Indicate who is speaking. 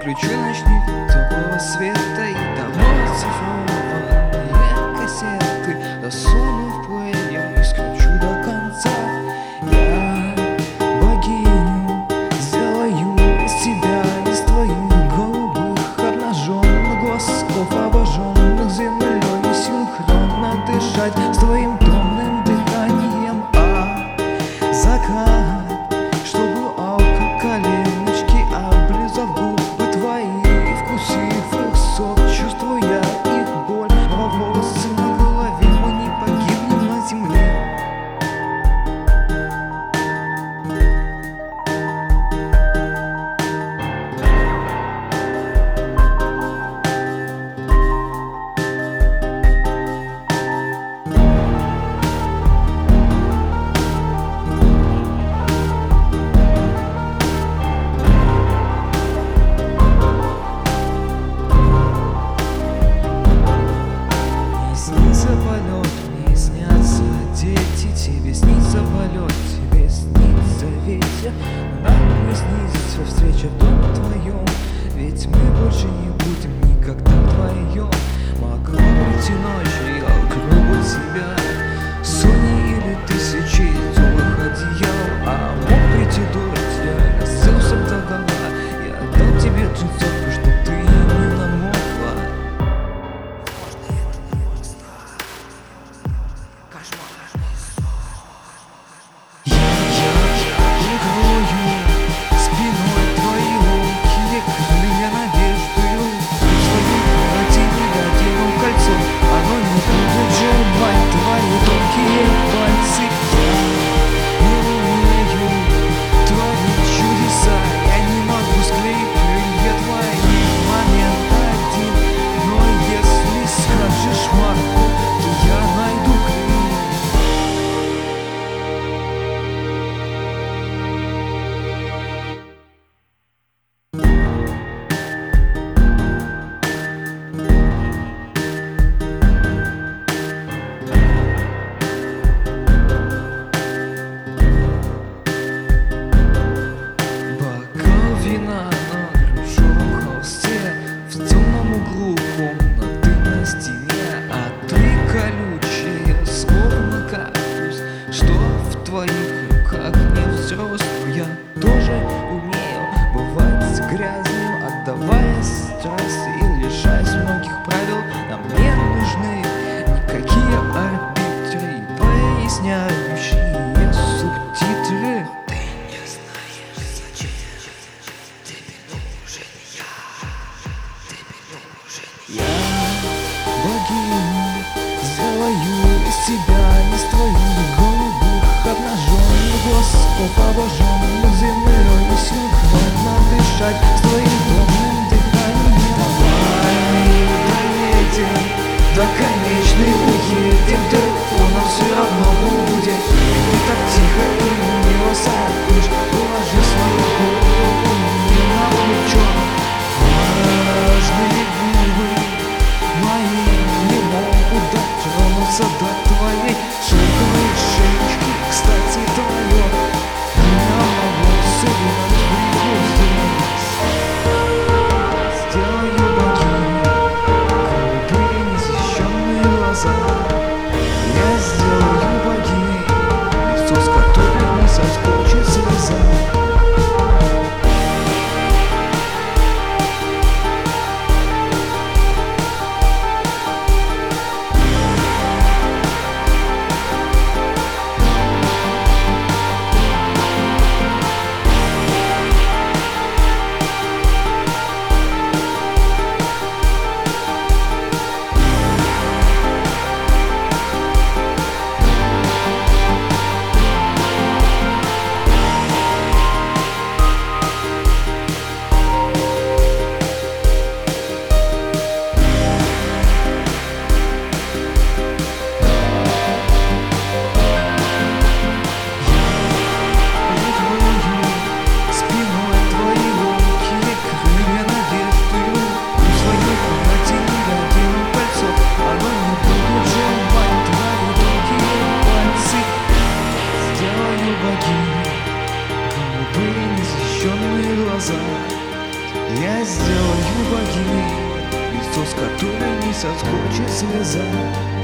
Speaker 1: включу ночник теплого света и домой цифровые кассеты засуну в плеер и скручу до конца. Я богиню сделаю из тебя, из твоих голубых обнаженных глазков, обожженных землей, синхронно дышать с твоим томным дыханием. Закат, чтобы коленочки, облизав губы твои, вкусив их сок, чувствуя их боль во волосы на голове, мы не погибнем на земле. Снится полет, мне снятся дети, тебе снится полет, тебе снится ветер. Нам не снится встреча в доме твоем, ведь мы больше не будем никогда вдвоем. Могла прийти ночь, я укрыл тебя сотни или тысячи теплых одеял, а мог прийти дождь, я рассылся догола, я дал тебе цветок, что ты не намокла. На грушевом холсте в темном углу комнаты на стене, а ты колючая, словно кактус, что в твоих руках не взрослый. Я тоже умею бывать грязным, отдавая страсть и лишаясь многих правил. Нам не нужны никакие арбитры и поясняющие субтитры. Я богиню сделаю из тебя, из твоих голубых обнаженных глазков, обожженных землей, и синхронно дышать с твоим томным дыханием. Давай доедем, до конечной уедем, телефоном все равно будет. И ты так тихо и мило садишь, положи свою голову мне на плечо. Важные губы мои не могут дотронуться до твоей шелковой шеечки. Кстати, твое имя ей лицо, с которой не соскочит слеза.